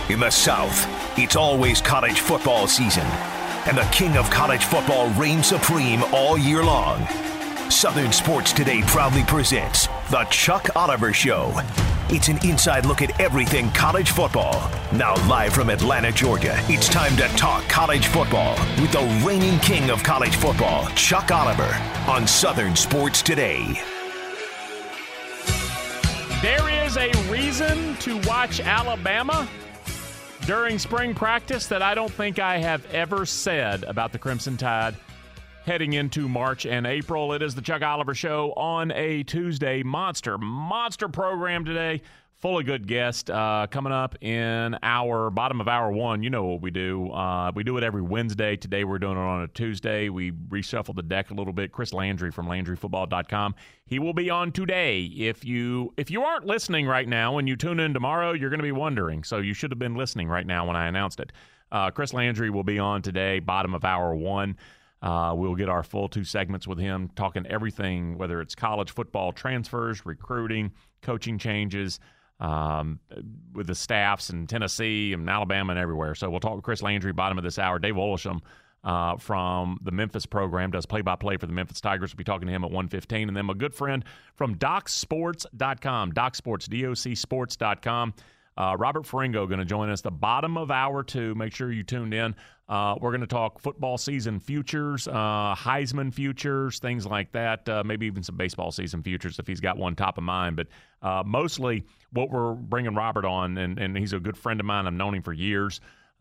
In the South, it's always college football season, and the king of college football reigns supreme all year long. Southern Sports Today proudly presents The Chuck Oliver Show. It's an inside look at everything college football. Now live from Atlanta, Georgia, it's time to talk college football with the reigning king of college football, Chuck Oliver, on Southern Sports Today. There is a reason to watch Alabama during spring practice that I don't think I have ever said about the Crimson Tide heading into March and April. It is the Chuck Oliver Show on a Tuesday. Monster program today. Full of good guests coming up in our bottom of hour one. You know what we do. We do it every Wednesday. Today we're doing it on a Tuesday. We reshuffled the deck a little bit. Chris Landry from LandryFootball.com. He will be on today. If you aren't listening right now and you tune in tomorrow, you're going to be wondering. So you should have been listening right now when I announced it. Chris Landry will be on today, bottom of hour one. We'll get our full 2 segments with him, talking everything, whether it's college football transfers, recruiting, coaching changes, with the staffs in Tennessee and Alabama and everywhere. So we'll talk with Chris Landry, bottom of this hour. Dave Olisham from the Memphis program does play-by-play for the Memphis Tigers. We'll be talking to him at 1:15. And then my good friend from DocSports.com, DocSports, DocSports.com, Robert Ferringo going to join us the bottom of hour 2. Make sure you tuned in. We're going to talk football season futures, Heisman futures, things like that, maybe even some baseball season futures if he's got one top of mind. But mostly what we're bringing Robert on, and he's a good friend of mine, I've known him for years,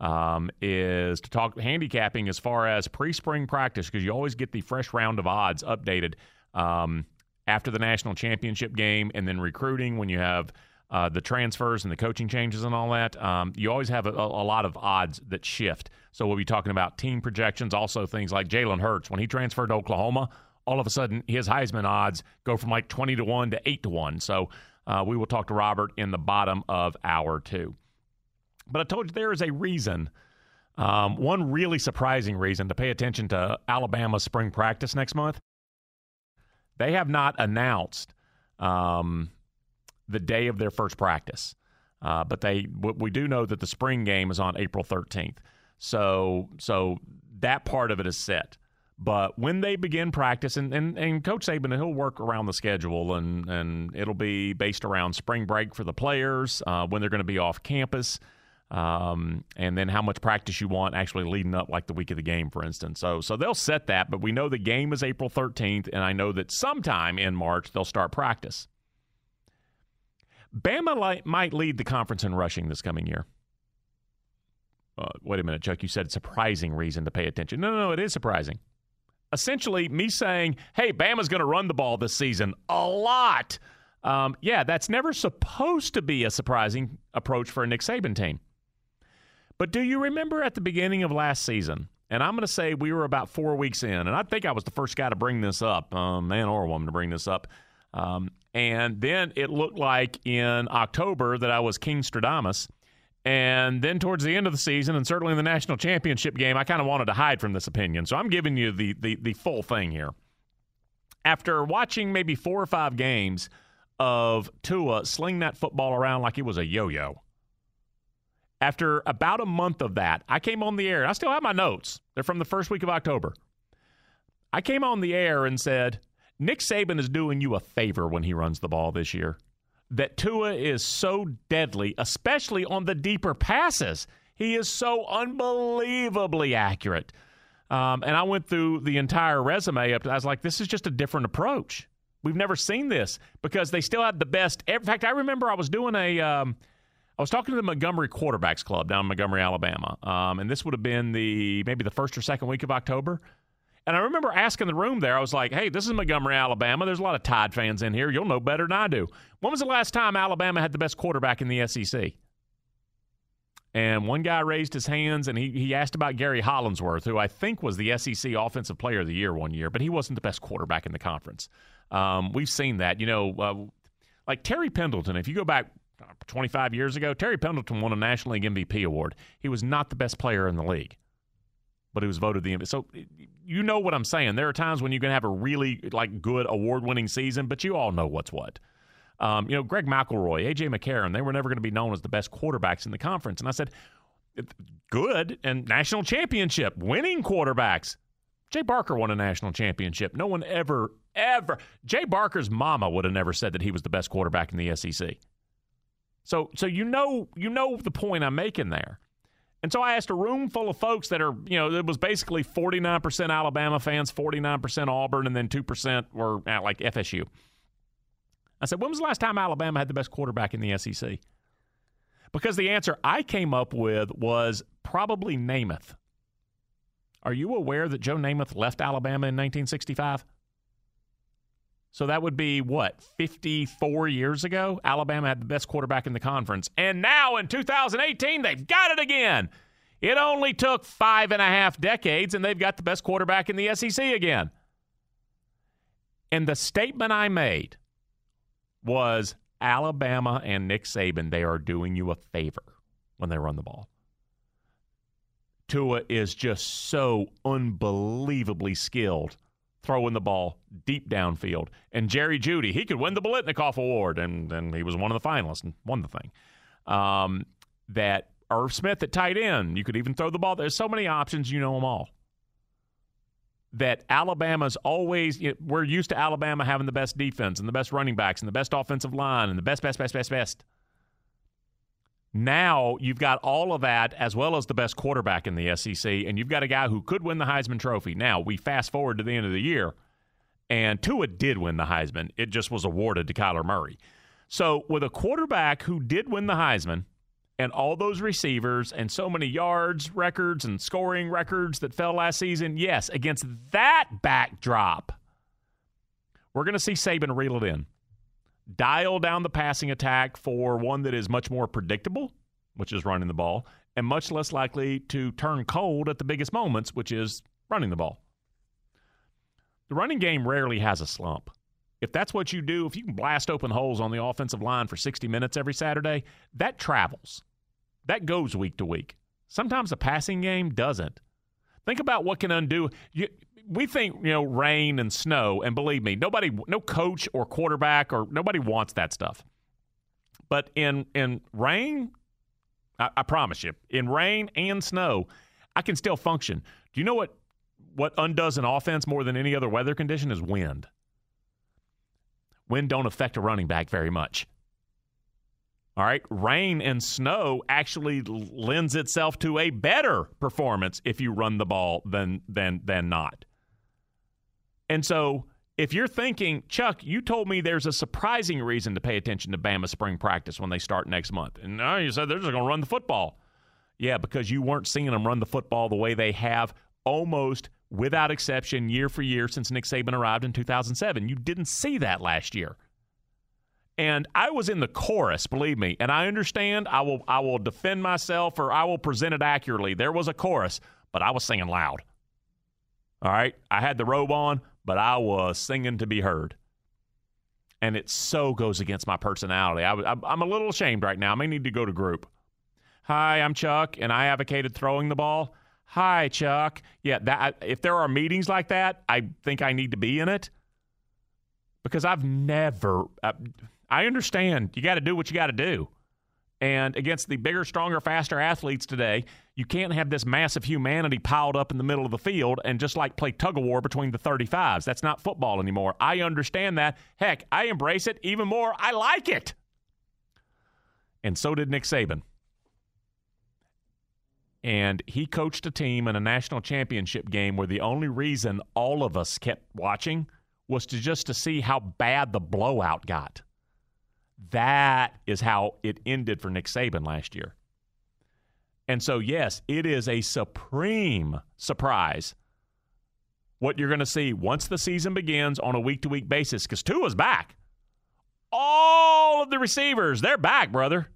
is to talk handicapping as far as pre-spring practice, because you always get the fresh round of odds updated after the national championship game, and then recruiting when you have the transfers and the coaching changes and all that. You always have a lot of odds that shift. So we'll be talking about team projections, also things like Jalen Hurts. When he transferred to Oklahoma, all of a sudden his Heisman odds go from like 20-1 to 8-1. So we will talk to Robert in the bottom of hour 2. But I told you there is a reason, one really surprising reason to pay attention to Alabama's spring practice next month. They have not announced the day of their first practice. But we do know that the spring game is on April 13th. So that part of it is set. But when they begin practice, and Coach Saban, he'll work around the schedule, and it'll be based around spring break for the players, when they're going to be off campus, and then how much practice you want actually leading up, like the week of the game, for instance. So they'll set that, but we know the game is April 13th, and I know that sometime in March they'll start practice. Bama might lead the conference in rushing this coming year. Wait a minute, Chuck. You said surprising reason to pay attention. No, it is surprising. Essentially, me saying, hey, Bama's going to run the ball this season a lot. That's never supposed to be a surprising approach for a Nick Saban team. But do you remember at the beginning of last season, and I'm going to say we were about 4 weeks in, and I think I was the first guy to bring this up, man or woman to bring this up, and then it looked like in October that I was King Stradamus. And then towards the end of the season, and certainly in the national championship game, I kind of wanted to hide from this opinion. So I'm giving you the full thing here. After watching maybe 4 or 5 games of Tua sling that football around like it was a yo-yo, after about a month of that, I came on the air. And I still have my notes. They're from the first week of October. I came on the air and said, Nick Saban is doing you a favor when he runs the ball this year. That Tua is so deadly, especially on the deeper passes. He is so unbelievably accurate. And I went through the entire resume. I was like, this is just a different approach. We've never seen this because they still had the best. In fact, I remember I was doing I was talking to the Montgomery Quarterbacks Club down in Montgomery, Alabama. And this would have been maybe the first or second week of October. And I remember asking the room there, I was like, hey, this is Montgomery, Alabama. There's a lot of Tide fans in here. You'll know better than I do. When was the last time Alabama had the best quarterback in the SEC? And one guy raised his hands, and he asked about Gary Hollinsworth, who I think was the SEC Offensive Player of the Year one year, but he wasn't the best quarterback in the conference. We've seen that. Like Terry Pendleton, if you go back 25 years ago, Terry Pendleton won a National League MVP award. He was not the best player in the league, but he was voted the MVP. So you know what I'm saying. There are times when you can have a really good award-winning season, but you all know what's what. Greg McElroy, A.J. McCarron, they were never going to be known as the best quarterbacks in the conference. And I said, good and national championship, winning quarterbacks. Jay Barker won a national championship. No one ever. Jay Barker's mama would have never said that he was the best quarterback in the SEC. So you know the point I'm making there. And so I asked a room full of folks that are, it was basically 49% Alabama fans, 49% Auburn, and then 2% were like FSU. I said, when was the last time Alabama had the best quarterback in the SEC? Because the answer I came up with was probably Namath. Are you aware that Joe Namath left Alabama in 1965? So that would be, 54 years ago? Alabama had the best quarterback in the conference. And now in 2018, they've got it again. It only took 5.5 decades, and they've got the best quarterback in the SEC again. And the statement I made was Alabama and Nick Saban, they are doing you a favor when they run the ball. Tua is just so unbelievably skilled throwing the ball deep downfield. And Jerry Jeudy, he could win the Biletnikoff Award, and he was one of the finalists and won the thing. That Irv Smith at tight end, you could even throw the ball. There's so many options, you know them all. That Alabama's always, we're used to Alabama having the best defense and the best running backs and the best offensive line and the best. Now you've got all of that as well as the best quarterback in the SEC, and you've got a guy who could win the Heisman Trophy. Now, we fast forward to the end of the year, and Tua did win the Heisman. It just was awarded to Kyler Murray. So with a quarterback who did win the Heisman and all those receivers and so many yards records and scoring records that fell last season, yes, against that backdrop, we're going to see Saban reel it in. Dial down the passing attack for one that is much more predictable, which is running the ball, and much less likely to turn cold at the biggest moments, which is running the ball. The running game rarely has a slump. If that's what you do, if you can blast open holes on the offensive line for 60 minutes every Saturday, that travels. That goes week to week. Sometimes a passing game doesn't. Think about what can undo. We think, rain and snow, and believe me, no coach or quarterback or nobody wants that stuff. But in rain, I promise you, in rain and snow, I can still function. Do you know what undoes an offense more than any other weather condition is wind? Wind don't affect a running back very much. All right, rain and snow actually lends itself to a better performance if you run the ball than not. And so if you're thinking, Chuck, you told me there's a surprising reason to pay attention to Bama spring practice when they start next month. And now you said they're just going to run the football. Yeah, because you weren't seeing them run the football the way they have almost without exception year for year since Nick Saban arrived in 2007. You didn't see that last year. And I was in the chorus, believe me, and I understand. I will defend myself, or I will present it accurately. There was a chorus, but I was singing loud. All right? I had the robe on, but I was singing to be heard. And it so goes against my personality. I'm a little ashamed right now. I may need to go to group. Hi, I'm Chuck, and I advocated throwing the ball. Hi, Chuck. Yeah, if there are meetings like that, I think I need to be in it. Because I've never I understand you got to do what you got to do. And against the bigger, stronger, faster athletes today, you can't have this massive humanity piled up in the middle of the field and just play tug-of-war between the 35s. That's not football anymore. I understand that. Heck, I embrace it even more. I like it. And so did Nick Saban. And he coached a team in a national championship game where the only reason all of us kept watching was to see how bad the blowout got. That is how it ended for Nick Saban last year. And so, yes, it is a supreme surprise what you're going to see once the season begins on a week-to-week basis, because Tua's back. All of the receivers, they're back, brother.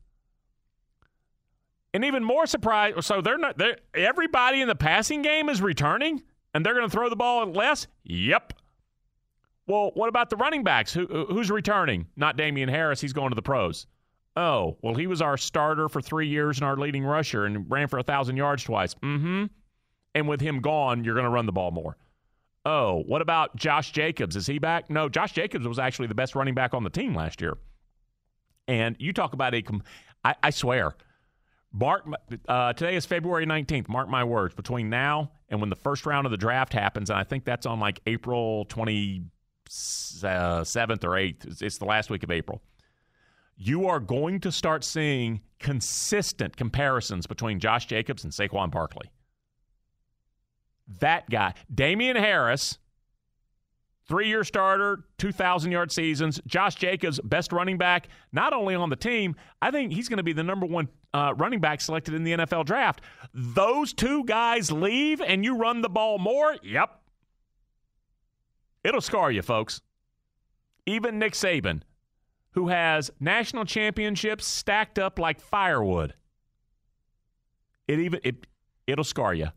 And even more surprise, so everybody in the passing game is returning, and they're going to throw the ball less? Yep. Well, what about the running backs? Who's returning? Not Damian Harris. He's going to the pros. Oh, well, he was our starter for 3 years and our leading rusher and ran for 1,000 yards twice. Mm-hmm. And with him gone, you're going to run the ball more. Oh, what about Josh Jacobs? Is he back? No, Josh Jacobs was actually the best running back on the team last year. And you talk about I swear, today is February 19th. Mark my words. Between now and when the first round of the draft happens, and I think that's on like April 27th or 8th. It's the last week of April. You are going to start seeing consistent comparisons between Josh Jacobs and Saquon Barkley. That guy, Damian Harris, 3-year starter, 2,000-yard seasons. Josh Jacobs, best running back, not only on the team, I think he's going to be the number one running back selected in the NFL draft. Those two guys leave and you run the ball more? Yep. It'll scar you, folks. Even Nick Saban, who has national championships stacked up like firewood, it'll scar you.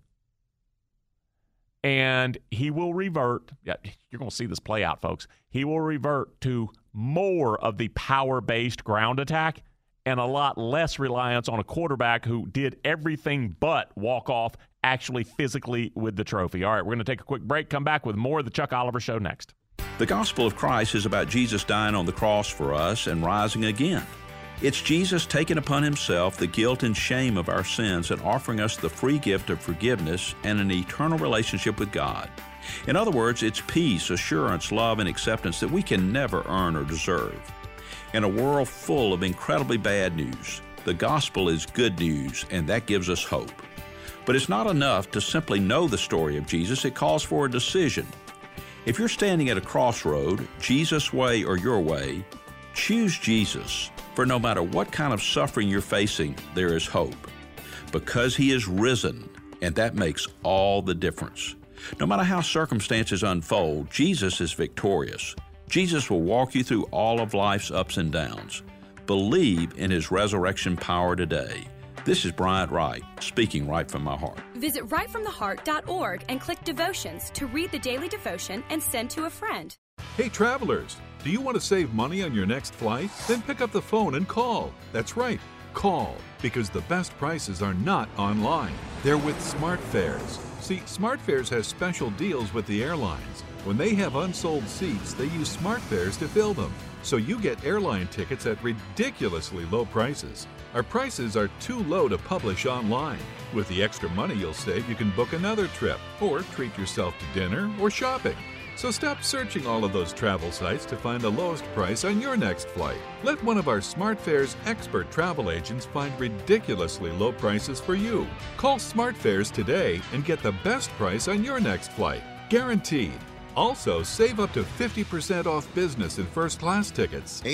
And he will revert. Yeah, you're going to see this play out, folks. He will revert to more of the power-based ground attack and a lot less reliance on a quarterback who did everything but walk off actually physically with the trophy. All right, we're going to take a quick break, come back with more of the Chuck Oliver Show next. The gospel of Christ is about Jesus dying on the cross for us and rising again. It's Jesus taking upon himself the guilt and shame of our sins and offering us the free gift of forgiveness and an eternal relationship with God. In other words, it's peace, assurance, love, and acceptance that we can never earn or deserve. In a world full of incredibly bad news, the gospel is good news, and that gives us hope. But it's not enough to simply know the story of Jesus. It calls for a decision. If you're standing at a crossroad, Jesus' way or your way, choose Jesus. For no matter what kind of suffering you're facing, there is hope. Because he is risen, and that makes all the difference. No matter how circumstances unfold, Jesus is victorious. Jesus will walk you through all of life's ups and downs. Believe in his resurrection power today. This is Bryant Wright, speaking right from my heart. Visit rightfromtheheart.org and click Devotions to read the daily devotion and send to a friend. Hey travelers, do you want to save money on your next flight? Then pick up the phone and call. That's right, call, because the best prices are not online. They're with SmartFares. See, SmartFares has special deals with the airlines. When they have unsold seats, they use SmartFares to fill them. So you get airline tickets at ridiculously low prices. Our prices are too low to publish online. With the extra money you'll save, you can book another trip or treat yourself to dinner or shopping. So stop searching all of those travel sites to find the lowest price on your next flight. Let one of our SmartFares expert travel agents find ridiculously low prices for you. Call SmartFares today and get the best price on your next flight. Guaranteed. Also, save up to 50% off business and first-class tickets.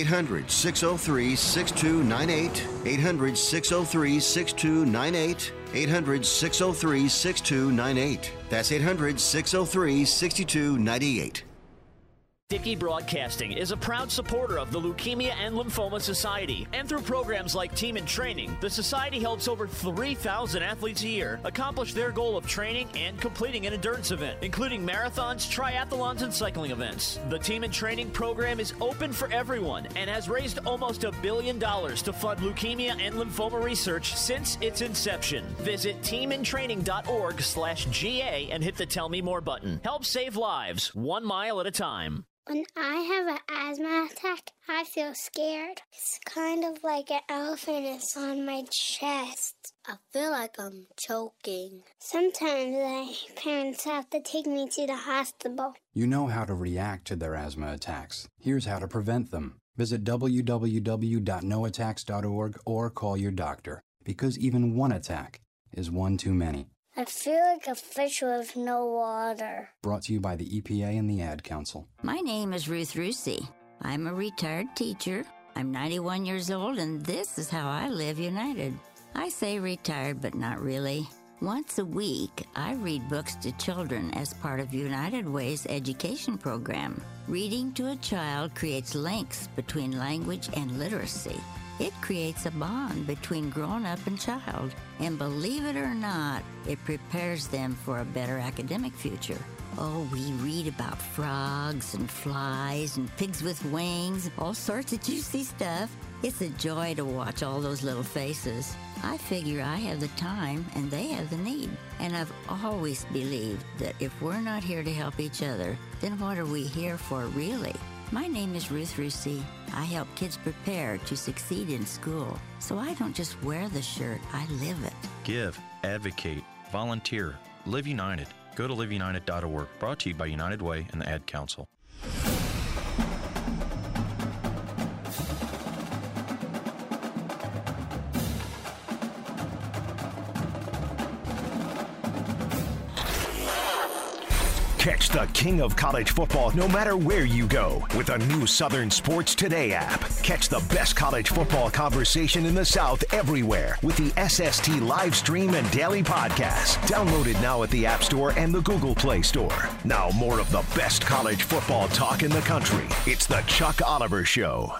800-603-6298. 800-603-6298. 800-603-6298. That's 800-603-6298. Dickey Broadcasting is a proud supporter of the Leukemia and Lymphoma Society, and through programs like Team in Training, the Society helps over 3,000 athletes a year accomplish their goal of training and completing an endurance event, including marathons, triathlons, and cycling events. The Team in Training program is open for everyone and has raised almost $1 billion to fund leukemia and lymphoma research since its inception. Visit teamintraining.org/GA and hit the Tell Me More button. Help save lives, 1 mile at a time. When I have an asthma attack, I feel scared. It's kind of like an elephant is on my chest. I feel like I'm choking. Sometimes my parents have to take me to the hospital. You know how to react to their asthma attacks. Here's how to prevent them. Visit www.noattacks.org or call your doctor, because even one attack is one too many. I feel like a fish with no water. Brought to you by the EPA and the Ad Council. My name is Ruth Rusi. I'm a retired teacher. I'm 91 years old, and this is how I live United. I say retired, but not really. Once a week, I read books to children as part of United Way's education program. Reading to a child creates links between language and literacy. It creates a bond between grown-up and child. And believe it or not, it prepares them for a better academic future. Oh, we read about frogs and flies and pigs with wings, all sorts of juicy stuff. It's a joy to watch all those little faces. I figure I have the time and they have the need. And I've always believed that if we're not here to help each other, then what are we here for really? My name is Ruth Rusi, I help kids prepare to succeed in school. So I don't just wear the shirt, I live it. Give, advocate, volunteer, Live United. Go to liveunited.org. Brought to you by United Way and the Ad Council. Catch the king of college football no matter where you go with a new Southern Sports Today app. Catch the best college football conversation in the South everywhere with the SST live stream and daily podcast. Download it now at the App Store and the Google Play Store. Now more of the best college football talk in the country. It's the Chuck Oliver Show.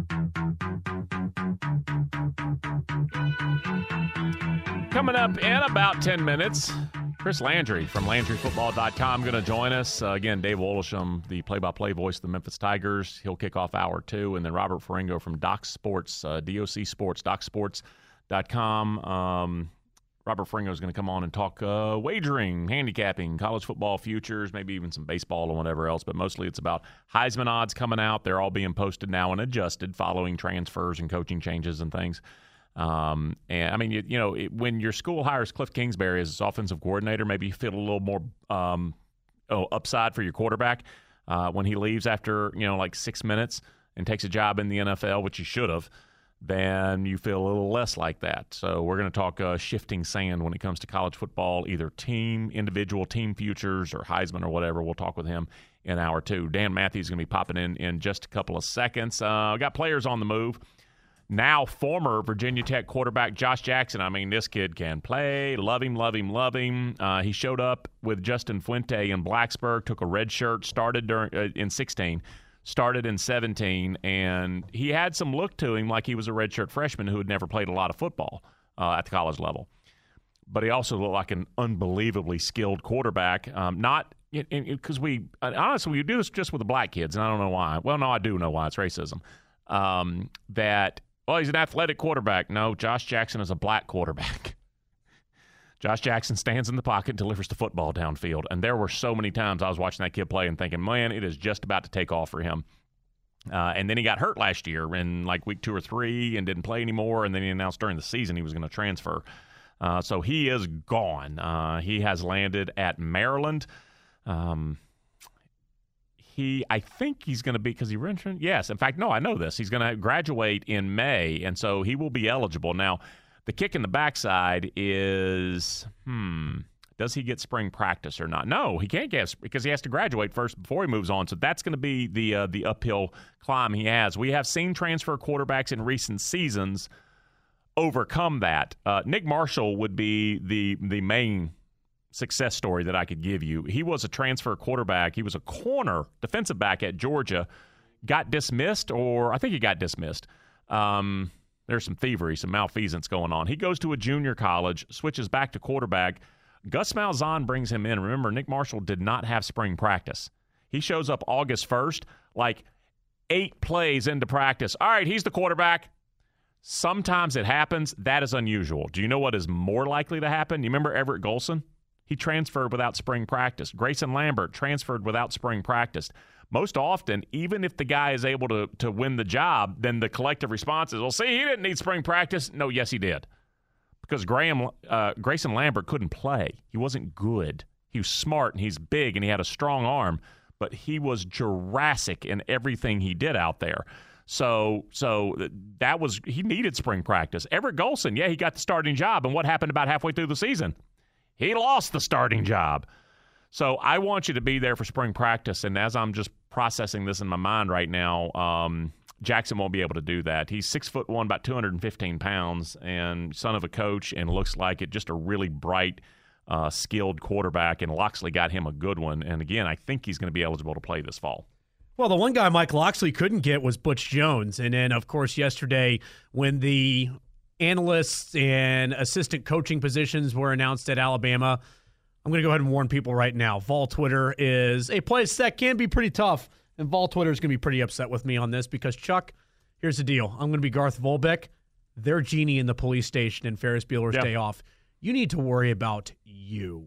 Coming up in about 10 minutes, Chris Landry from LandryFootball.com going to join us. Again, Dave Wolisham, the play-by-play voice of the Memphis Tigers. He'll kick off hour 2. And then Robert Ferringo from Doc Sports, DOC Sports, DocSports.com. Robert Ferringo is going to come on and talk wagering, handicapping, college football futures, maybe even some baseball and whatever else. But mostly it's about Heisman odds coming out. They're all being posted now and adjusted following transfers and coaching changes and things. And I mean, when your school hires Cliff Kingsbury as its offensive coordinator, maybe you feel a little more upside for your quarterback when he leaves after like 6 minutes and takes a job in the NFL, which he should have. Then you feel a little less like that. So we're going to talk shifting sand when it comes to college football, either individual team futures or Heisman or whatever. We'll talk with him in hour 2. Dan Matthews is going to be popping in just a couple of seconds. Got players on the move. Now, former Virginia Tech quarterback Josh Jackson. I mean, this kid can play. Love him, love him, love him. He showed up with Justin Fuente in Blacksburg, took a red shirt, started in 16, started in 17, and he had some look to him like he was a redshirt freshman who had never played a lot of football at the college level. But he also looked like an unbelievably skilled quarterback. Because we do this just with the black kids, and I don't know why. Well, no, I do know why. It's racism. He's an athletic quarterback. No, Josh Jackson is a black quarterback. Josh Jackson stands in the pocket and delivers the football downfield. And there were so many times I was watching that kid play and thinking, man, it is just about to take off for him. And then he got hurt last year in like week 2 or 3 and didn't play anymore. And then he announced during the season he was going to transfer. So he is gone. He has landed at Maryland. I think he's going to be, because he rented. Yes, in fact, no, I know this. He's going to graduate in May, and so he will be eligible. Now, the kick in the backside is, does he get spring practice or not? No, he can't get, because he has to graduate first before he moves on. So that's going to be the uphill climb he has. We have seen transfer quarterbacks in recent seasons overcome that. Nick Marshall would be the main success story that I could give you. He was a transfer quarterback. He was a corner defensive back at Georgia. Got dismissed, or I think he got dismissed. There's some thievery, some malfeasance going on. He goes to a junior college, switches back to quarterback. Gus Malzahn brings him in. Remember, Nick Marshall did not have spring practice. He shows up August 1st, like 8 plays into practice. All right, he's the quarterback. Sometimes it happens. That is unusual. Do you know what is more likely to happen? You remember Everett Golson? He transferred without spring practice. Grayson Lambert transferred without spring practice. Most often, even if the guy is able to win the job, then the collective response is, well, see, he didn't need spring practice. No, yes, he did. Because Grayson Lambert couldn't play. He wasn't good. He was smart, and he's big, and he had a strong arm, but he was Jurassic in everything he did out there. So he needed spring practice. Everett Golson, yeah, he got the starting job, and what happened about halfway through the season? He lost the starting job. So I want you to be there for spring practice, and as I'm just processing this in my mind right now, Jackson won't be able to do that. He's 6'1", about 215 pounds, and son of a coach, and looks like it, just a really bright, skilled quarterback, and Loxley got him a good one. And again, I think he's going to be eligible to play this fall. Well, the one guy Mike Loxley couldn't get was Butch Jones. And then, of course, yesterday when the analysts and assistant coaching positions were announced at Alabama, I'm going to go ahead and warn people right now. Vol Twitter is a place that can be pretty tough, and Vol Twitter is going to be pretty upset with me on this because, Chuck, here's the deal. I'm going to be Garth Volbeck. They're Genie in the police station in Ferris Bueller's Day Off. You need to worry about you.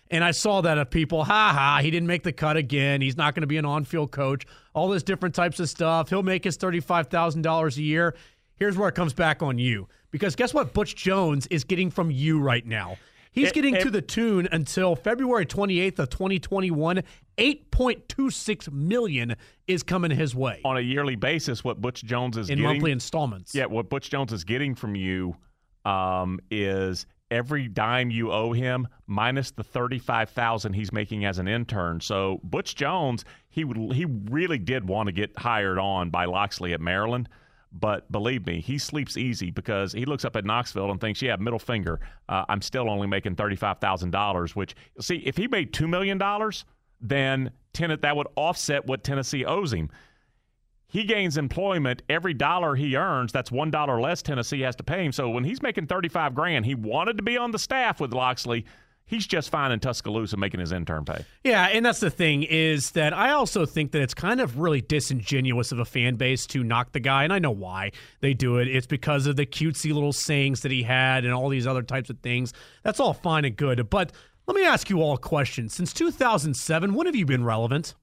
And I saw that of people, he didn't make the cut again. He's not going to be an on-field coach. All this different types of stuff. He'll make his $35,000 a year. Here's where it comes back on you. Because guess what Butch Jones is getting from you right now? He's getting to the tune until February 28th of 2021. $8.26 million is coming his way. On a yearly basis, what Butch Jones is in getting. In monthly installments. Yeah, what Butch Jones is getting from you is every dime you owe him minus the $35,000 he's making as an intern. So Butch Jones, he really did want to get hired on by Locksley at Maryland. But believe me, he sleeps easy because he looks up at Knoxville and thinks, yeah, middle finger, I'm still only making $35,000, which, see, if he made $2 million, then that would offset what Tennessee owes him. He gains employment. Every dollar he earns, that's $1 less Tennessee has to pay him. So when he's making $35,000, he wanted to be on the staff with Locksley. He's just fine in Tuscaloosa making his intern pay. Yeah, and that's the thing is that I also think that it's kind of really disingenuous of a fan base to knock the guy, and I know why they do it. It's because of the cutesy little sayings that he had and all these other types of things. That's all fine and good. But let me ask you all a question. Since 2007, when have you been relevant?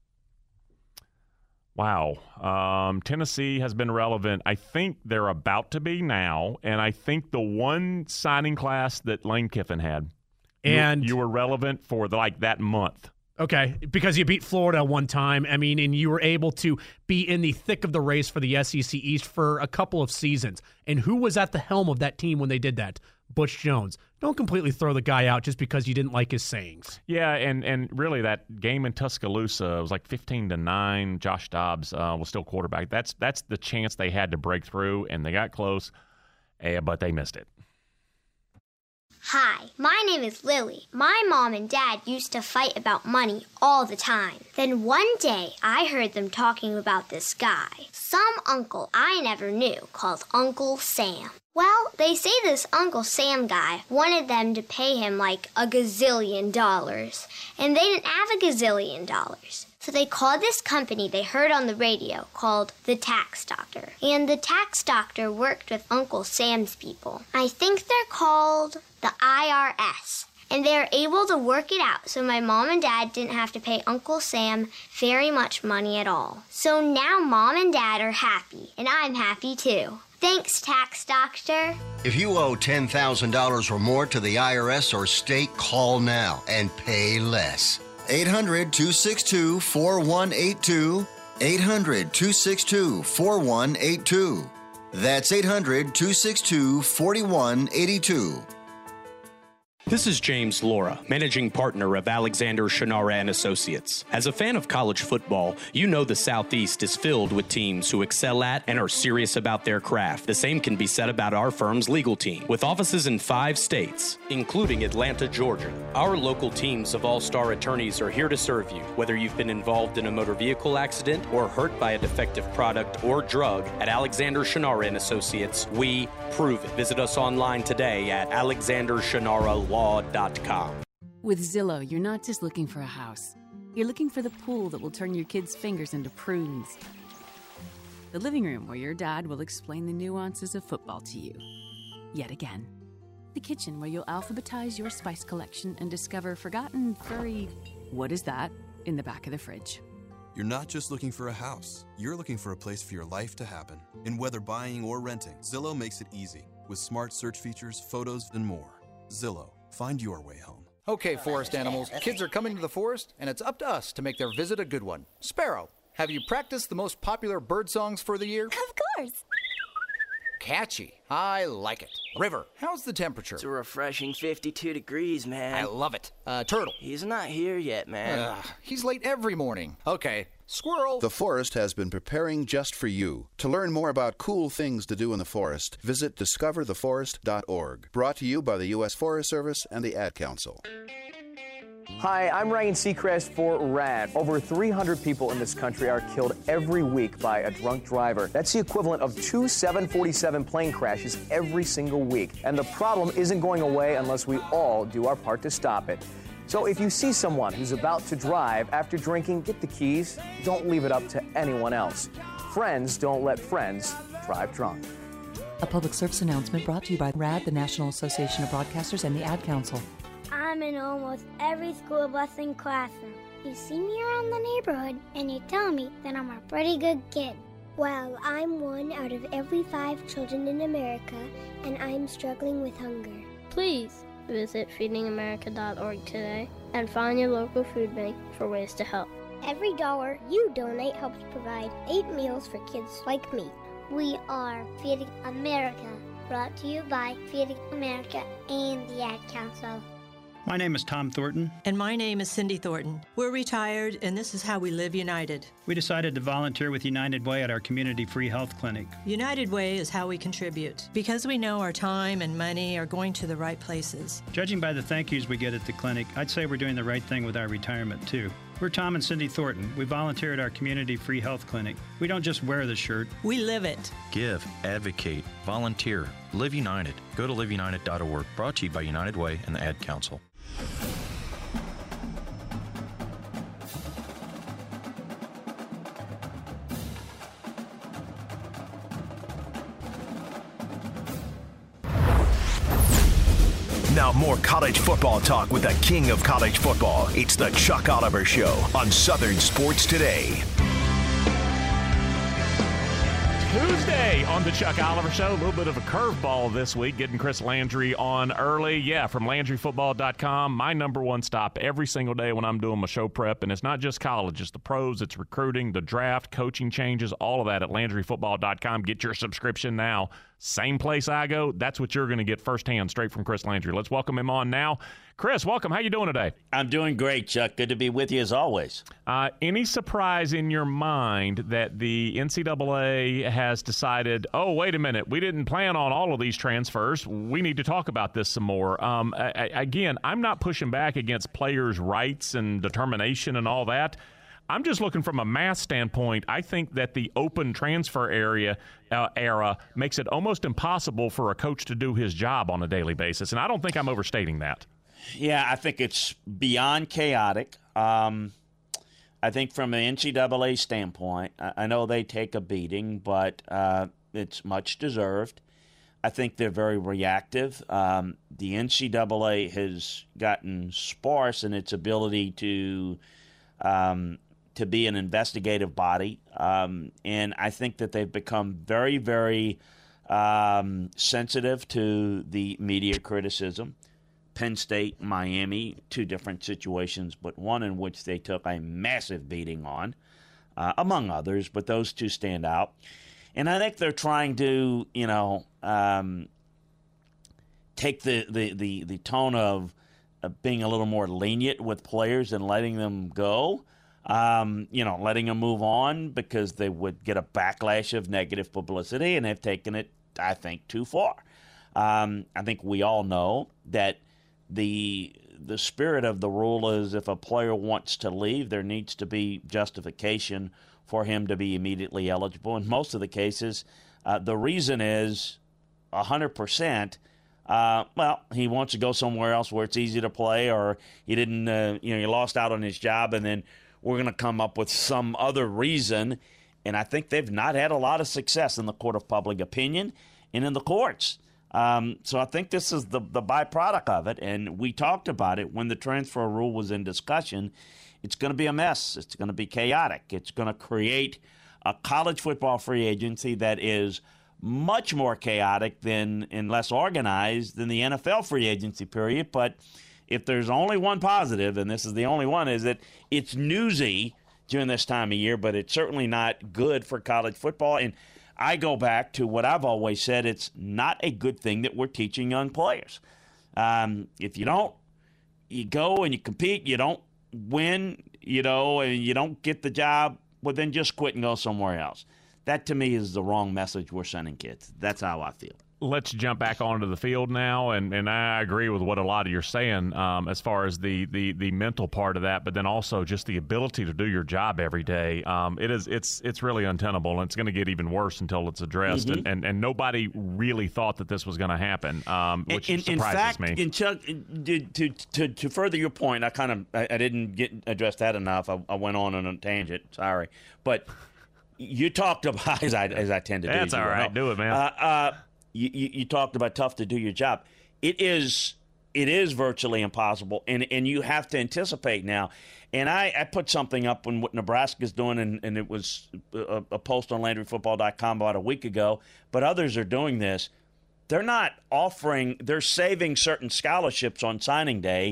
Wow. Tennessee has been relevant. I think they're about to be now, and I think the one signing class that Lane Kiffin had, and you were relevant for like that month. Okay, because you beat Florida one time. I mean, and you were able to be in the thick of the race for the SEC East for a couple of seasons. And who was at the helm of that team when they did that? Butch Jones. Don't completely throw the guy out just because you didn't like his sayings. Yeah, and really that game in Tuscaloosa, it was like 15-9. Josh Dobbs was still quarterback. That's the chance they had to break through, and they got close, but they missed it. Hi, my name is Lily. My mom and dad used to fight about money all the time. Then one day, I heard them talking about this guy, some uncle I never knew, called Uncle Sam. Well, they say this Uncle Sam guy wanted them to pay him like $1 gazillion, and they didn't have $1 gazillion. So they called this company they heard on the radio called the Tax Doctor. And the Tax Doctor worked with Uncle Sam's people. I think they're called the IRS. And they were able to work it out so my mom and dad didn't have to pay Uncle Sam very much money at all. So now mom and dad are happy, and I'm happy too. Thanks, Tax Doctor. If you owe $10,000 or more to the IRS or state, call now and pay less. 800-262-4182. 800-262-4182. That's 800-262-4182. This is James Laura, managing partner of Alexander Shannara and Associates. As a fan of college football, you know the Southeast is filled with teams who excel at and are serious about their craft. The same can be said about our firm's legal team, with offices in 5 states, including Atlanta, Georgia. Our local teams of all-star attorneys are here to serve you, whether you've been involved in a motor vehicle accident or hurt by a defective product or drug. At Alexander Shannara and Associates, we prove it. Visit us online today at alexandershannaralaw.com. With Zillow, you're not just looking for a house. You're looking for the pool that will turn your kids' fingers into prunes. The living room where your dad will explain the nuances of football to you. Yet again. The kitchen where you'll alphabetize your spice collection and discover forgotten, furry, what is that, in the back of the fridge. You're not just looking for a house. You're looking for a place for your life to happen. And whether buying or renting, Zillow makes it easy with smart search features, photos, and more. Zillow. Find your way home. Okay, forest animals, kids are coming to the forest, and it's up to us to make their visit a good one. Sparrow, have you practiced the most popular bird songs for the year? Of course. Catchy. I like it. River, how's the temperature? It's a refreshing 52 degrees, man. I love it. Turtle. He's not here yet, man. He's late every morning. Okay. Squirrel. The forest has been preparing just for you. To learn more about cool things to do in the forest, visit discovertheforest.org. Brought to you by the U.S. Forest Service and the Ad Council. Hi, I'm Ryan Seacrest for RAD. Over 300 people in this country are killed every week by a drunk driver. That's the equivalent of 2 747 plane crashes every single week. And the problem isn't going away unless we all do our part to stop it. So if you see someone who's about to drive after drinking, get the keys. Don't leave it up to anyone else. Friends don't let friends drive drunk. A public service announcement brought to you by RAD, the National Association of Broadcasters, and the Ad Council. I'm in almost every school busing classroom. You see me around the neighborhood, and you tell me that I'm a pretty good kid. Well, I'm 1 out of every 5 children in America, and I'm struggling with hunger. Please visit feedingamerica.org today and find your local food bank for ways to help. Every dollar you donate helps provide 8 meals for kids like me. We are Feeding America, brought to you by Feeding America and the Ad Council. My name is Tom Thornton. And my name is Cindy Thornton. We're retired, and this is how we live United. We decided to volunteer with United Way at our community free health clinic. United Way is how we contribute, because we know our time and money are going to the right places. Judging by the thank yous we get at the clinic, I'd say we're doing the right thing with our retirement, too. We're Tom and Cindy Thornton. We volunteer at our community free health clinic. We don't just wear the shirt. We live it. Give, advocate, volunteer. Live United. Go to liveunited.org. Brought to you by United Way and the Ad Council. Now more college football talk with the king of college football. It's the Chuck Oliver Show on Southern Sports Today. Tuesday on the Chuck Oliver Show. A little bit of a curveball this week, getting Chris Landry on early. Yeah, from LandryFootball.com, my number one stop every single day when I'm doing my show prep. And it's not just college, it's the pros, it's recruiting, the draft, coaching changes, all of that at LandryFootball.com. Get your subscription now. Same place I go, that's what you're going to get firsthand straight from Chris Landry. Let's welcome him on now. Chris, welcome. How you doing today? I'm doing great, Chuck. Good to be with you as always. Any surprise in your mind that the NCAA has decided, oh, wait a minute, we didn't plan on all of these transfers. We need to talk about this some more. Again, I'm not pushing back against players' rights and determination and all that. I'm just looking from a math standpoint. I think that the open transfer era makes it almost impossible for a coach to do his job on a daily basis, and I don't think I'm overstating that. Yeah, I think it's beyond chaotic. I think from an NCAA standpoint, I know they take a beating, but it's much deserved. I think they're very reactive. The NCAA has gotten sparse in its ability to be an investigative body, and I think that they've become very, very sensitive to the media criticism. Penn State, Miami, 2 different situations, but one in which they took a massive beating on, among others, but those 2 stand out. And I think they're trying to, take the tone of being a little more lenient with players and letting them go, letting them move on because they would get a backlash of negative publicity, and they've taken it, I think, too far. I think we all know that the spirit of the rule is if a player wants to leave, there needs to be justification for him to be immediately eligible. In most of the cases, the reason is 100%. He wants to go somewhere else where it's easy to play, or he didn't, he lost out on his job, and then we're going to come up with some other reason. And I think they've not had a lot of success in the court of public opinion and in the courts. So I think this is the byproduct of it, and we talked about it when the transfer rule was in discussion. It's going to be a mess. It's going to be chaotic. It's going to create a college football free agency that is much more chaotic and less organized than the NFL free agency period. But if there's only one positive, and this is the only one, is that it's newsy during this time of year, but it's certainly not good for college football. And I go back to what I've always said, it's not a good thing that we're teaching young players. If you go and you compete, you don't win, and you don't get the job, well, then just quit and go somewhere else. That, to me, is the wrong message we're sending kids. That's how I feel. Let's jump back onto the field now, and I agree with what a lot of you're saying as far as the mental part of that, but then also just the ability to do your job every day. It's really untenable, and it's going to get even worse until it's addressed. Mm-hmm. And nobody really thought that this was going to happen, which surprises me. In Chuck, to further your point, I didn't address that enough. I went on a tangent. Sorry, but you talked about as I tend to do. That's all right. Do it, man. You talked about tough to do your job. It is it is virtually impossible, and you have to anticipate now. And I put something up on what Nebraska's doing, and it was a post on LandryFootball.com about a week ago, but others are doing this. They're not offering – they're saving certain scholarships on signing day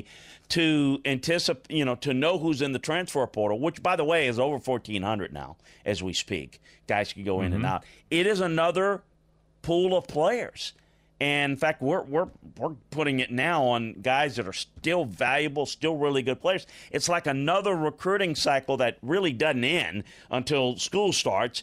to anticipate, to know who's in the transfer portal, which, by the way, is over 1,400 now as we speak. Guys can go in and out. It is another pool of players. And, in fact, we're putting it now on guys that are still valuable, still really good players. It's like another recruiting cycle that really doesn't end until school starts.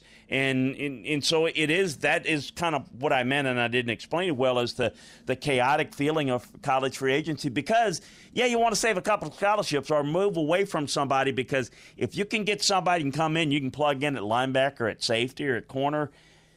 And so it is. That is kind of what I meant, and I didn't explain it well, as the chaotic feeling of college free agency. Because, yeah, you want to save a couple of scholarships or move away from somebody, because if you can get somebody who can come in, you can plug in at linebacker, at safety, or at corner,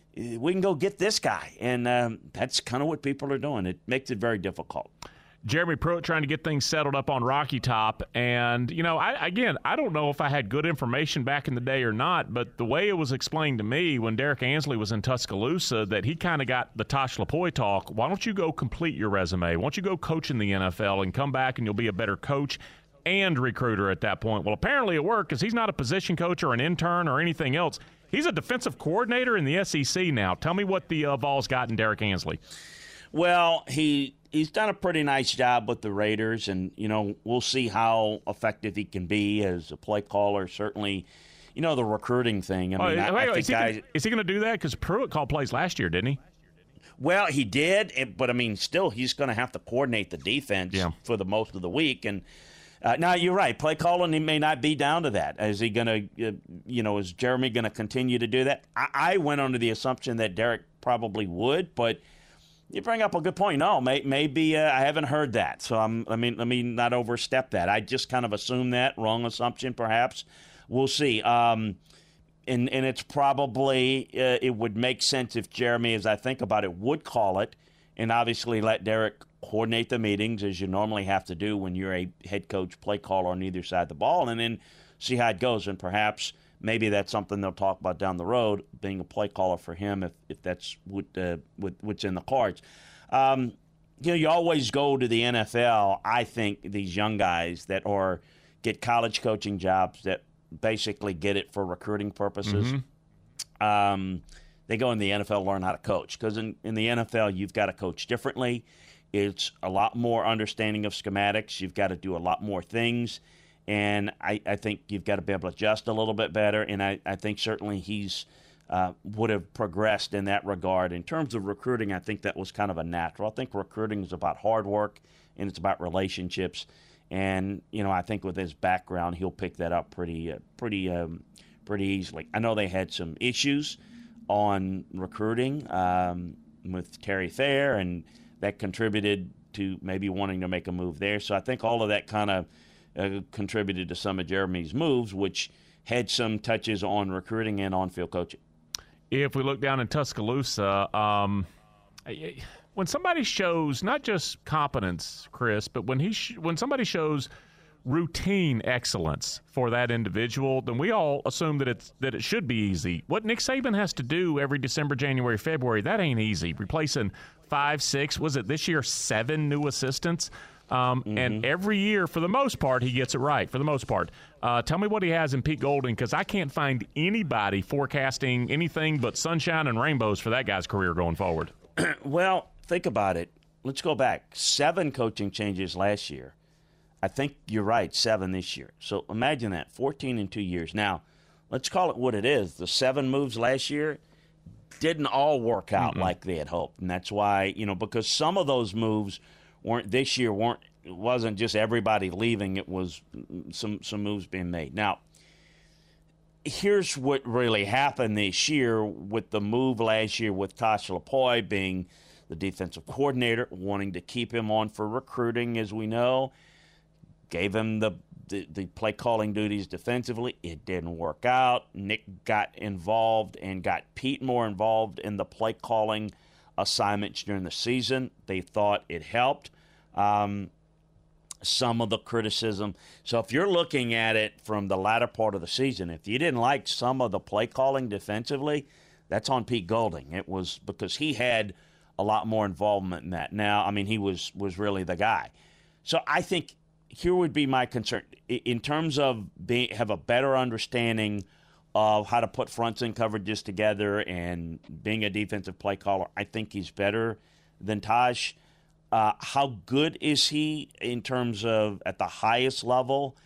we can go get this guy. And that's kind of what people are doing. It makes it very difficult. Jeremy Pruitt trying to get things settled up on Rocky Top. And, I don't know if I had good information back in the day or not, but the way it was explained to me when Derek Ansley was in Tuscaloosa, that he kind of got the Tosh Lupoi talk. Why don't you go complete your resume? Why don't you go coach in the NFL and come back and you'll be a better coach and recruiter at that point? Well, apparently it worked, because he's not a position coach or an intern or anything else. He's a defensive coordinator in the SEC now. Tell me what the Vols got in Derek Ansley. Well, he's done a pretty nice job with the Raiders, and, we'll see how effective he can be as a play caller. Certainly, the recruiting thing. I think is he going to do that? Because Pruitt called plays last year, didn't he? Well, he did, but, still he's going to have to coordinate the defense for the most of the week. And now, you're right. Play calling, he may not be down to that. Is he going to, is Jeremy going to continue to do that? I went under the assumption that Derek probably would, but you bring up a good point. No, maybe I haven't heard that. So let me not overstep that. I just kind of assumed that. Wrong assumption, perhaps. We'll see. And it's probably it would make sense if Jeremy, as I think about it, would call it, and obviously let Derek coordinate the meetings, as you normally have to do when you're a head coach play caller on either side of the ball, and then see how it goes. And perhaps maybe that's something they'll talk about down the road, being a play caller for him, if that's what's in the cards. You always go to the NFL, I think, these young guys that get college coaching jobs that basically get it for recruiting purposes. They go in the NFL, learn how to coach, because in the NFL, you've got to coach differently. It's a lot more understanding of schematics. You've got to do a lot more things. And I think you've got to be able to adjust a little bit better. And I think certainly he's would have progressed in that regard. In terms of recruiting, I think that was kind of a natural. I think recruiting is about hard work, and it's about relationships. And, I think with his background, he'll pick that up pretty easily. I know they had some issues on recruiting with Terry Fair, and that contributed to maybe wanting to make a move there. So I think all of that kind of contributed to some of Jeremy's moves, which had some touches on recruiting and on-field coaching. If we look down in Tuscaloosa, when somebody shows not just competence, Chris, but when somebody shows routine excellence for that individual, then we all assume that it should be easy. What Nick Saban has to do every December, January, February, that ain't easy. Replacing 5, 6, was it this year 7 new assistants? And every year, for the most part, he gets it right, for the most part. Tell me what he has in Pete Golding, because I can't find anybody forecasting anything but sunshine and rainbows for that guy's career going forward. Well, think about it. Let's go back. 7 coaching changes last year. I think you're right, 7 this year. So imagine that, 14 in 2 years. Now, let's call it what it is. The 7 moves last year didn't all work out like they had hoped. And that's why, because some of those moves wasn't just everybody leaving. It was some moves being made. Now, here's what really happened this year with the move last year with Tosh Lupoi being the defensive coordinator, wanting to keep him on for recruiting, as we know. Gave him the play calling duties defensively. It didn't work out. Nick got involved and got Pete more involved in the play calling assignments during the season. They thought it helped. Some of the criticism. So if you're looking at it from the latter part of the season, if you didn't like some of the play calling defensively, that's on Pete Golding. It was because he had a lot more involvement in that. Now, he was really the guy. So I think here would be my concern in terms of have a better understanding of how to put fronts and coverages together and being a defensive play caller. I think he's better than Taj. How good is he in terms of at the highest level?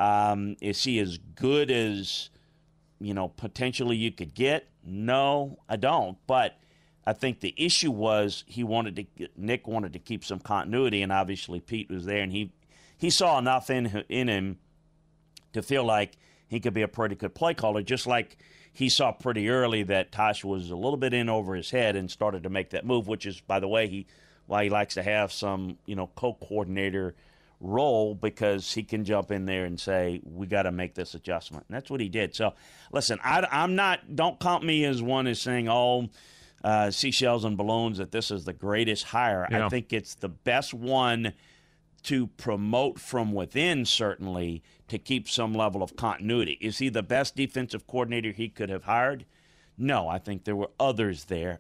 Is he as good as, potentially you could get? No, I don't. But I think the issue was Nick wanted to keep some continuity, and obviously Pete was there, and he saw enough in him to feel like he could be a pretty good play caller, just like he saw pretty early that Tosh was a little bit in over his head and started to make that move, which is, by the way, why he likes to have some, co-coordinator role, because he can jump in there and say, we got to make this adjustment. And that's what he did. So, listen, don't count me as one as saying, seashells and balloons, that this is the greatest hire. Yeah. I think it's the best one to promote from within, certainly, to keep some level of continuity. Is he the best defensive coordinator he could have hired? No, I think there were others there.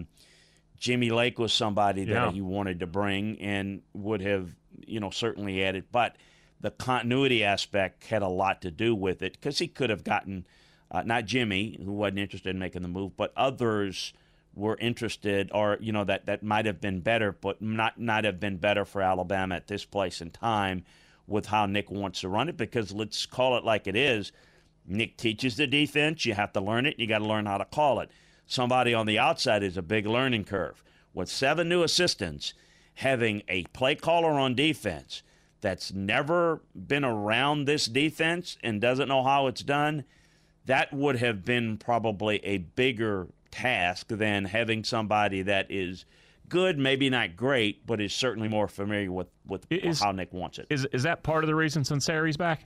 Jimmy Lake was somebody that he wanted to bring and would have, certainly added. But the continuity aspect had a lot to do with it, because he could have gotten, not Jimmy, who wasn't interested in making the move, but others were interested, or that might have been better, but not have been better for Alabama at this place in time with how Nick wants to run it. Because let's call it like it is, Nick teaches the defense. You have to learn it. You got to learn how to call it. Somebody on the outside is a big learning curve. With 7 new assistants, having a play caller on defense that's never been around this defense and doesn't know how it's done, that would have been probably a bigger task than having somebody that is good, maybe not great, but is certainly more familiar with how Nick wants it. Is that part of the reason Sunseri's back?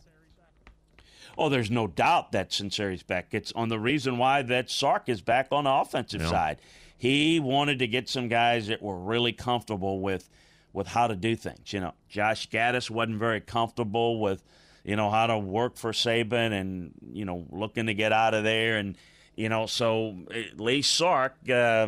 Oh, there's no doubt that Sunseri's back. It's on the reason why that Sark is back on the offensive side. He wanted to get some guys that were really comfortable with how to do things. Josh Gaddis wasn't very comfortable with, how to work for Saban and, looking to get out of there. And, so Lee Sark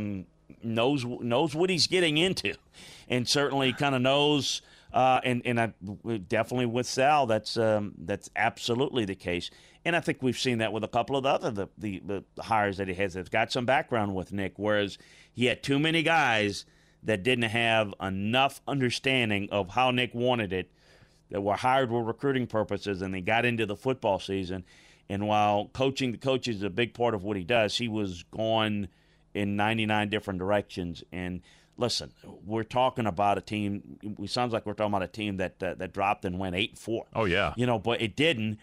knows what he's getting into, and certainly kind of knows. And I definitely with Sal, that's absolutely the case. And I think we've seen that with a couple of the hires that he has. That's got some background with Nick, whereas he had too many guys that didn't have enough understanding of how Nick wanted it, that were hired for recruiting purposes, and they got into the football season. And while coaching the coaches is a big part of what he does, he was going in 99 different directions. And listen, we're talking about a team. It sounds like we're talking about a team that dropped and went 8-4. Oh yeah, but it didn't.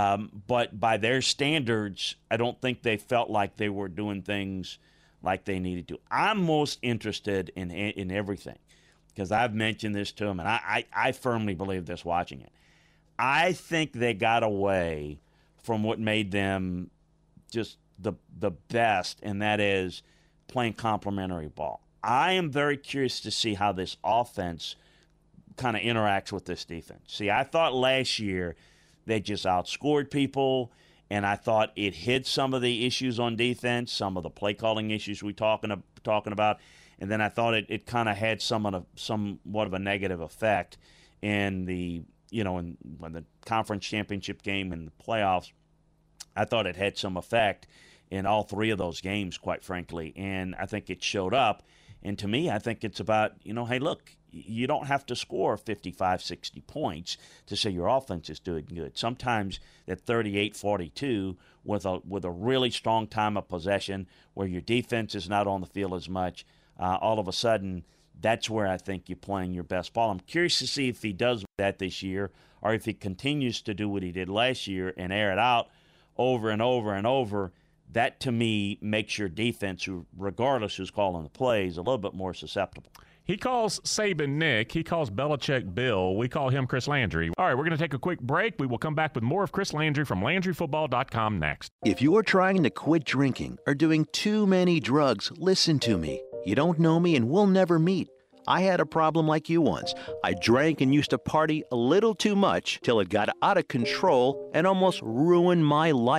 But by their standards, I don't think they felt like they were doing things like they needed to. I'm most interested in everything, because I've mentioned this to them, and I firmly believe this watching it. I think they got away from what made them just the best, and that is playing complementary ball. I am very curious to see how this offense kind of interacts with this defense. See, I thought last year they just outscored people, and I thought it hid some of the issues on defense, some of the play calling issues we talking about, and then I thought it kind of had somewhat of a negative effect in the in the conference championship game and the playoffs. I thought it had some effect in all 3 of those games, quite frankly, and I think it showed up. And to me, I think it's about, hey, look, you don't have to score 55, 60 points to say your offense is doing good. Sometimes that 38-42 with a really strong time of possession where your defense is not on the field as much, all of a sudden that's where I think you're playing your best ball. I'm curious to see if he does that this year, or if he continues to do what he did last year and air it out over and over and over. That, to me, makes your defense, regardless who's calling the plays, a little bit more susceptible. He calls Saban Nick. He calls Belichick Bill. We call him Chris Landry. All right, we're going to take a quick break. We will come back with more of Chris Landry from LandryFootball.com next. If you're trying to quit drinking or doing too many drugs, listen to me. You don't know me and we'll never meet. I had a problem like you once. I drank and used to party a little too much till it got out of control and almost ruined my life.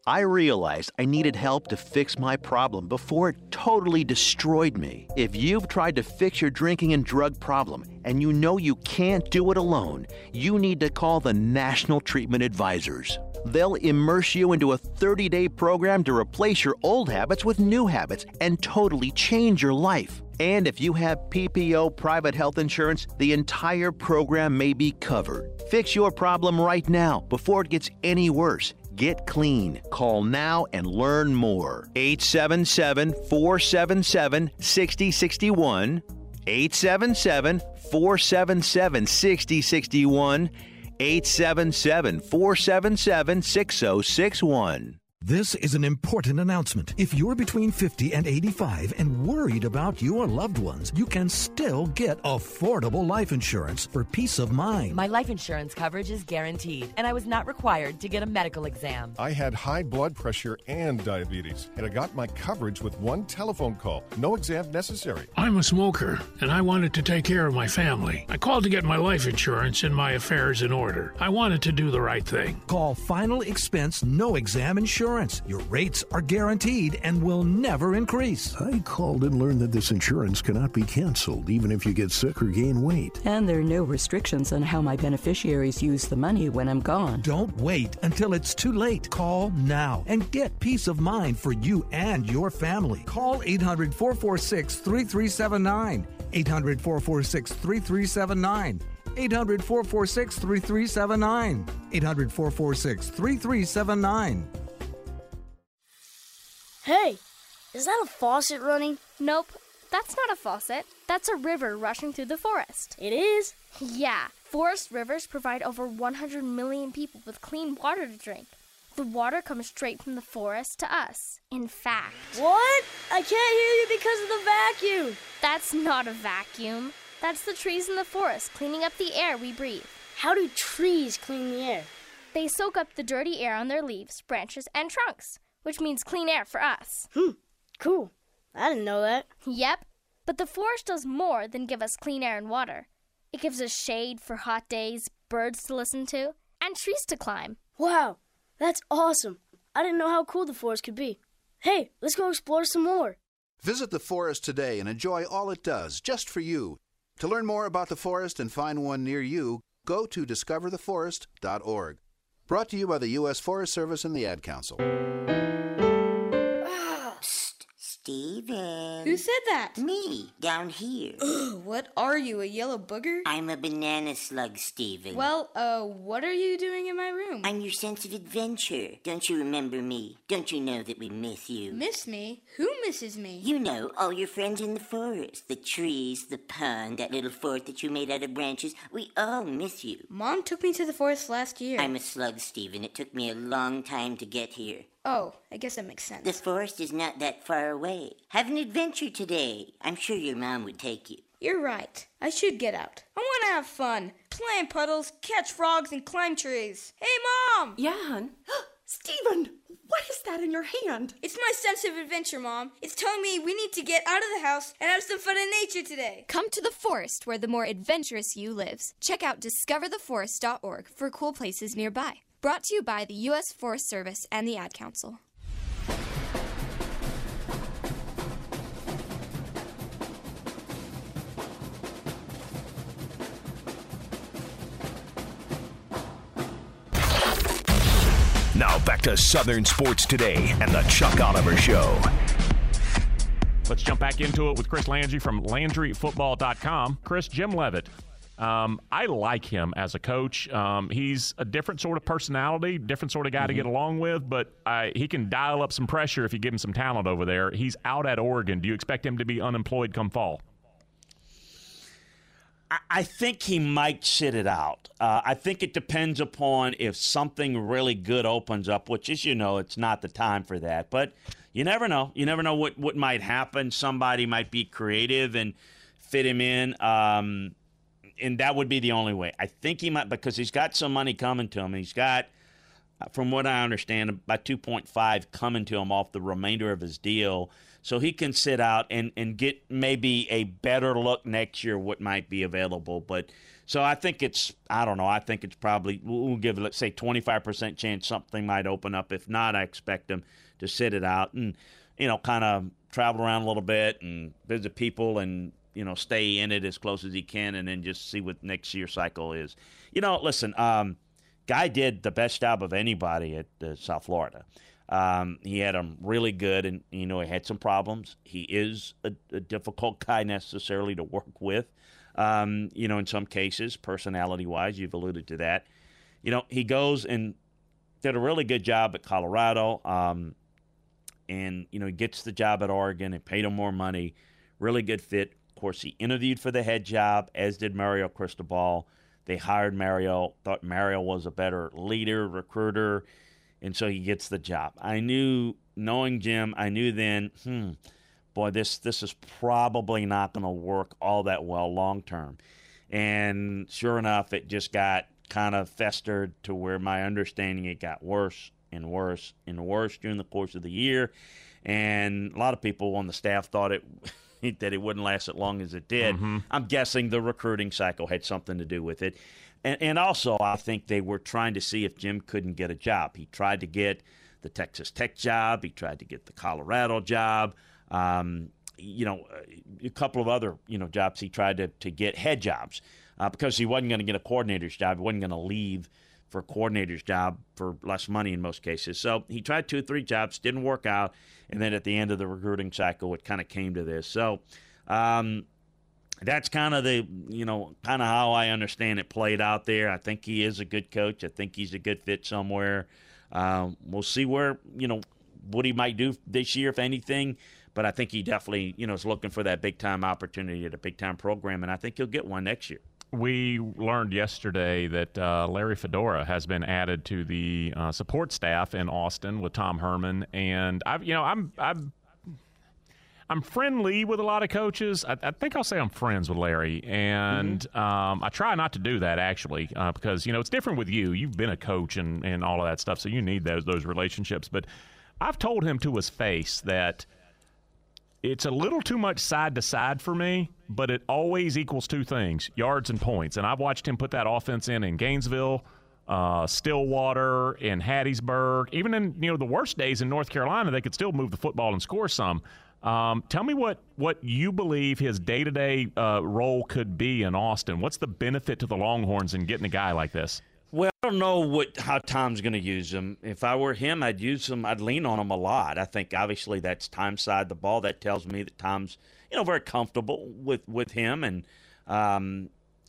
I realized I needed help to fix my problem before it totally destroyed me. If you've tried to fix your drinking and drug problem and you know you can't do it alone, you need to call the National Treatment Advisors. They'll immerse you into a 30-day program to replace your old habits with new habits and totally change your life. And if you have PPO private health insurance, the entire program may be covered. Fix your problem right now before it gets any worse. Get clean. Call now and learn more. 877-477-6061. 877-477-6061. 877-477-6061. This is an important announcement. If you're between 50 and 85 and worried about your loved ones, you can still get affordable life insurance for peace of mind. My life insurance coverage is guaranteed, and I was not required to get a medical exam. I had high blood pressure and diabetes, and I got my coverage with one telephone call. No exam necessary. I'm a smoker, and I wanted to take care of my family. I called to get my life insurance and my affairs in order. I wanted to do the right thing. Call Final Expense No Exam Insurance. Your rates are guaranteed and will never increase. I called and learned that this insurance cannot be canceled, even if you get sick or gain weight. And there are no restrictions on how my beneficiaries use the money when I'm gone. Don't wait until it's too late. Call now and get peace of mind for you and your family. Call 800-446-3379. 800-446-3379. 800-446-3379. 800-446-3379. Hey, is that a faucet running? Nope, that's not a faucet. That's a river rushing through the forest. It is? Yeah, forest rivers provide over 100 million people with clean water to drink. The water comes straight from the forest to us. In fact... What? I can't hear you because of the vacuum. That's not a vacuum. That's the trees in the forest cleaning up the air we breathe. How do trees clean the air? They soak up the dirty air on their leaves, branches, and trunks, which means clean air for us. Cool. I didn't know that. Yep, but the forest does more than give us clean air and water. It gives us shade for hot days, birds to listen to, and trees to climb. Wow, that's awesome. I didn't know how cool the forest could be. Hey, let's go explore some more. Visit the forest today and enjoy all it does, just for you. To learn more about the forest and find one near you, go to discovertheforest.org. Brought to you by the U.S. Forest Service and the Ad Council. Steven. Who said that? Me, down here. What are you, a yellow booger? I'm a banana slug, Steven. Well, what are you doing in my room? I'm your sense of adventure. Don't you remember me? Don't you know that we miss you? Miss me? Who misses me? You know, all your friends in the forest. The trees, the pond, that little fort that you made out of branches. We all miss you. Mom took me to the forest last year. I'm a slug, Steven. It took me a long time to get here. Oh, I guess that makes sense. The forest is not that far away. Have an adventure today. I'm sure your mom would take you. You're right. I should get out. I want to have fun. Play in puddles, catch frogs, and climb trees. Hey, Mom! Yeah, hon? Steven, what is that in your hand? It's my sense of adventure, Mom. It's telling me we need to get out of the house and have some fun in nature today. Come to the forest where the more adventurous you lives. Check out discovertheforest.org for cool places nearby. Brought to you by the U.S. Forest Service and the Ad Council. Now back to Southern Sports Today and the Chuck Oliver Show. Let's jump back into it with Chris Landry from LandryFootball.com. Chris, Jim Leavitt. I like him as a coach. He's a different sort of personality, different sort of guy to get along with, but he can dial up some pressure if you give him some talent over there. He's out at Oregon. Do you expect him to be unemployed come fall? I think he might sit it out. I think it depends upon if something really good opens up, which, as you know, it's not the time for that. But you never know. You never know what might happen. Somebody might be creative and fit him in. And that would be the only way. I think he might, because he's got some money coming to him. He's got, from what I understand, about $2.5 coming to him off the remainder of his deal. so he can sit out and get maybe a better look next year what might be available. But so I think it's probably, we'll give it, let's say, 25% chance something might open up. If not, I expect him to sit it out and, kind of travel around a little bit and visit people and, stay in it as close as he can and then just see what next year's cycle is. Listen, Guy did the best job of anybody at South Florida. He had them really good, and, he had some problems. He is a difficult guy necessarily to work with, in some cases, personality-wise. You've alluded to that. He goes and did a really good job at Colorado, and, he gets the job at Oregon and paid him more money. Really good fit. Of course, he interviewed for the head job, as did Mario Cristobal. They hired Mario, thought Mario was a better leader, recruiter, and so he gets the job. Knowing Jim, I knew then, boy, this is probably not going to work all that well long term. And sure enough, it just got kind of festered to where my understanding, it got worse and worse and worse during the course of the year. And a lot of people on the staff thought that it wouldn't last as long as it did. Mm-hmm. I'm guessing the recruiting cycle had something to do with it. And also, I think they were trying to see if Jim couldn't get a job. He tried to get the Texas Tech job. He tried to get the Colorado job. A couple of other, jobs he tried to get, head jobs, because he wasn't going to get a coordinator's job. He wasn't going to leave for a coordinator's job for less money in most cases. So he tried 2 or 3 jobs, didn't work out, and then at the end of the recruiting cycle, it kind of came to this. So that's kind of how I understand it played out there. I think he is a good coach. I think he's a good fit somewhere. We'll see where, what he might do this year, if anything. But I think he definitely, is looking for that big-time opportunity at a big-time program, and I think he'll get one next year. We learned yesterday that Larry Fedora has been added to the support staff in Austin with Tom Herman, and I'm friendly with a lot of coaches. I think I'll say I'm friends with Larry, and I try not to do that actually because it's different with you. You've been a coach and all of that stuff, so you need those relationships. But I've told him to his face that it's a little too much side to side for me, but it always equals 2 things: yards and points. And I've watched him put that offense in Gainesville, Stillwater, in Hattiesburg. Even in the worst days in North Carolina, they could still move the football and score some. Tell me what you believe his day-to-day role could be in Austin. What's the benefit to the Longhorns in getting a guy like this? Well, I don't know how Tom's going to use him. If I were him, I'd use him. I'd lean on him a lot. I think obviously that's Tom's side of the ball. That tells me that Tom's very comfortable with him, and I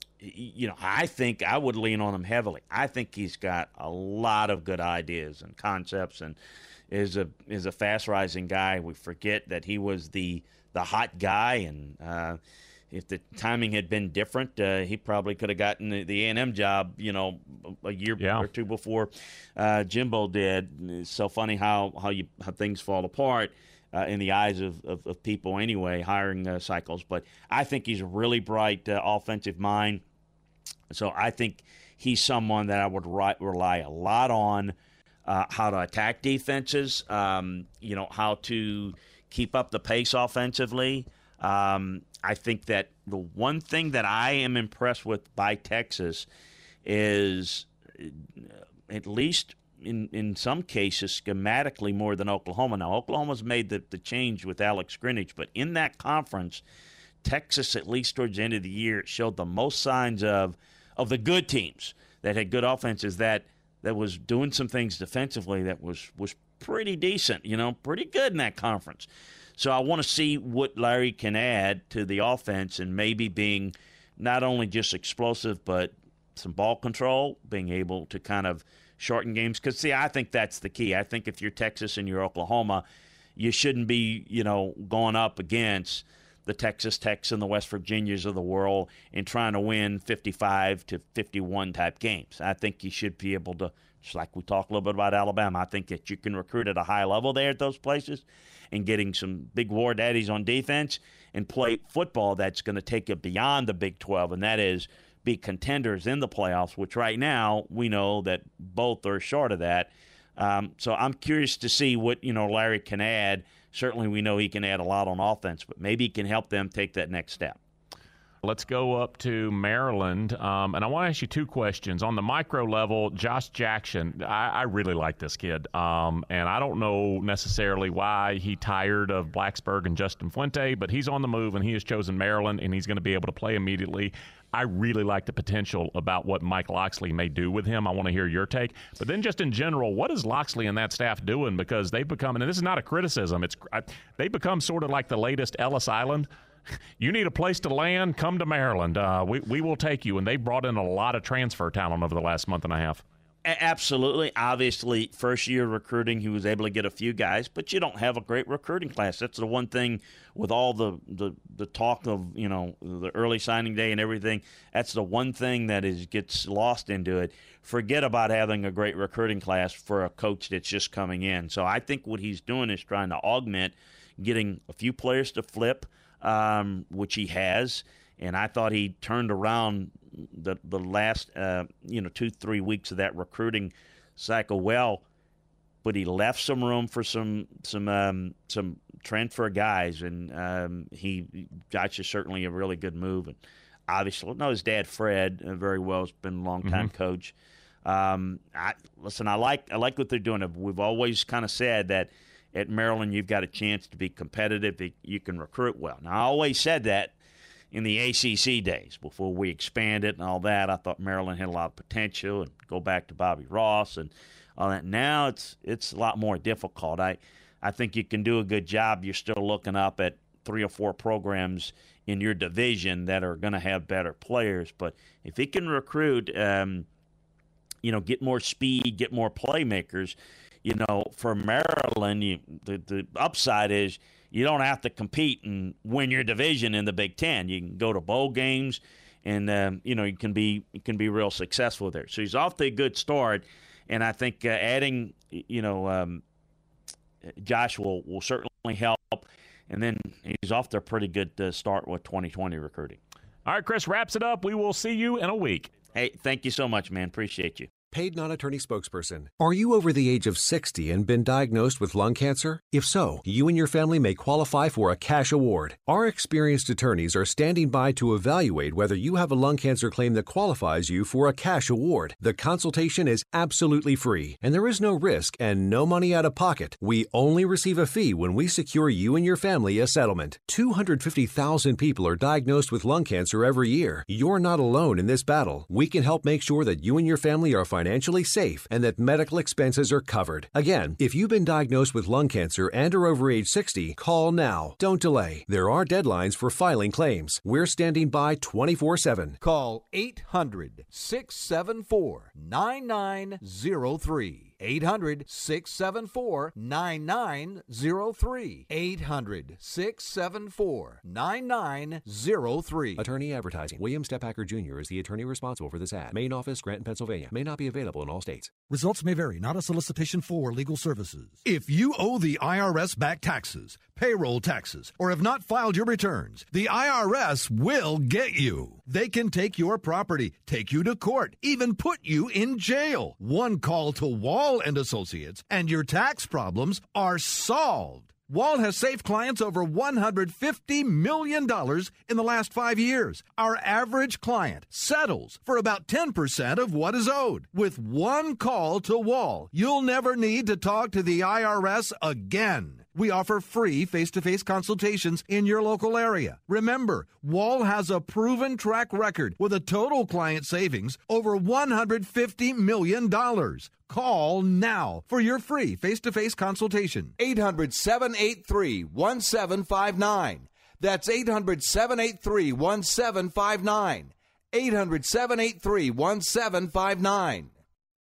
think I would lean on him heavily. I think he's got a lot of good ideas and concepts, and is a fast rising guy. We forget that he was the hot guy, and if the timing had been different, he probably could have gotten the A&M job, a year or 2 before Jimbo did. It's so funny how things fall apart in the eyes of people anyway, hiring cycles. But I think he's a really bright offensive mind. So I think he's someone that I would rely a lot on, how to attack defenses, how to keep up the pace offensively. I think that the one thing that I am impressed with by Texas is, at least in some cases, schematically more than Oklahoma. Now, Oklahoma's made the change with Alex Grinich, but in that conference, Texas, at least towards the end of the year, showed the most signs of the good teams that had good offenses that was doing some things defensively that was pretty decent, pretty good in that conference. So I want to see what Larry can add to the offense, and maybe being not only just explosive, but some ball control, being able to kind of shorten games. Because, see, I think that's the key. I think if you're Texas and you're Oklahoma, you shouldn't be, going up against the Texas Techs and the West Virginias of the world and trying to win 55 to 51 type games. I think you should be able to, just like we talked a little bit about Alabama, I think that you can recruit at a high level there at those places, and getting some big war daddies on defense and play football that's going to take it beyond the Big 12, and that is be contenders in the playoffs, which right now we know that both are short of that. So I'm curious to see what Larry can add, certainly we know he can add a lot on offense, but maybe he can help them take that next step. Let's go up to Maryland, and I want to ask you two questions. On the micro level, Josh Jackson, I really like this kid, and I don't know necessarily why he tired of Blacksburg and Justin Fuente, but he's on the move, and he has chosen Maryland, and he's going to be able to play immediately. I really like the potential about what Mike Loxley may do with him. I want to hear your take. But then just in general, what is Loxley and that staff doing? Because they've become, and this is not a criticism, they've become sort of like the latest Ellis Island. You need a place to land, come to Maryland. We will take you. And they brought in a lot of transfer talent over the last month and a half. Absolutely. Obviously, first-year recruiting, he was able to get a few guys, but you don't have a great recruiting class. That's the one thing with all the talk of, the early signing day and everything. That's the one thing that gets lost into it. Forget about having a great recruiting class for a coach that's just coming in. So I think what he's doing is trying to augment getting a few players to flip, which he has, and I thought he turned around the last 2-3 weeks of that recruiting cycle well, but he left some room for some transfer guys, and Josh is certainly a really good move. And obviously, his dad Fred very well has been a long-time coach. I like what they're doing. We've always kind of said that at Maryland, you've got a chance to be competitive. You can recruit well. Now, I always said that in the ACC days before we expanded and all that. I thought Maryland had a lot of potential, and go back to Bobby Ross and all that. Now it's a lot more difficult. I think you can do a good job. You're still looking up at 3 or 4 programs in your division that are going to have better players. But if he can recruit, get more speed, get more playmakers, for Maryland, the upside is you don't have to compete and win your division in the Big Ten. You can go to bowl games, and you can be real successful there. So he's off to a good start, and I think adding Josh will certainly help. And then he's off to a pretty good start with 2020 recruiting. All right, Chris wraps it up. We will see you in a week. Hey, thank you so much, man. Appreciate you. Paid non-attorney spokesperson. Are you over the age of 60 and been diagnosed with lung cancer? If so, you and your family may qualify for a cash award. Our experienced attorneys are standing by to evaluate whether you have a lung cancer claim that qualifies you for a cash award. The consultation is absolutely free, and there is no risk and no money out of pocket. We only receive a fee when we secure you and your family a settlement. 250,000 people are diagnosed with lung cancer every year. You're not alone in this battle. We can help make sure that you and your family are financially safe and that medical expenses are covered. Again, if you've been diagnosed with lung cancer and are over age 60, call now. Don't delay. There are deadlines for filing claims. We're standing by 24/7. Call 800-674-9903. 800-674-9903. 800-674-9903. Attorney advertising. William Steppacker Jr. is the attorney responsible for this ad. Main office, Granton, Pennsylvania. May not be available in all states. Results may vary. Not a solicitation for legal services. If you owe the IRS back taxes, payroll taxes, or have not filed your returns, the IRS will get you. They can take your property, take you to court, even put you in jail. One call to Wall & Associates, and your tax problems are solved. Wall has saved clients over $150 million in the last 5 years. Our average client settles for about 10% of what is owed. With one call to Wall, you'll never need to talk to the IRS again. We offer free face-to-face consultations in your local area. Remember, Wall has a proven track record with a total client savings over $150 million. Call now for your free face-to-face consultation. 800-783-1759. That's 800-783-1759. 800-783-1759.